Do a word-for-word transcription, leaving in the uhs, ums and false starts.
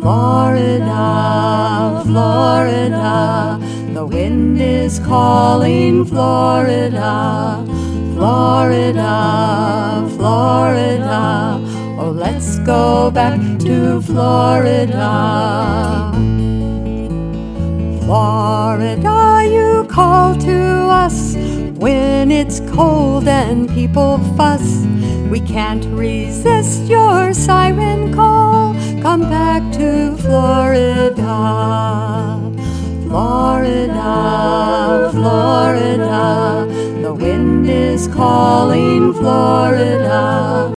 Florida, Florida, the wind is calling Florida, Florida, Florida, oh, let's go back to Florida. Florida, you call to us when it's cold and people fuss. We can't resist your siren call. Come back to Florida. Florida, Florida, the wind is calling Florida.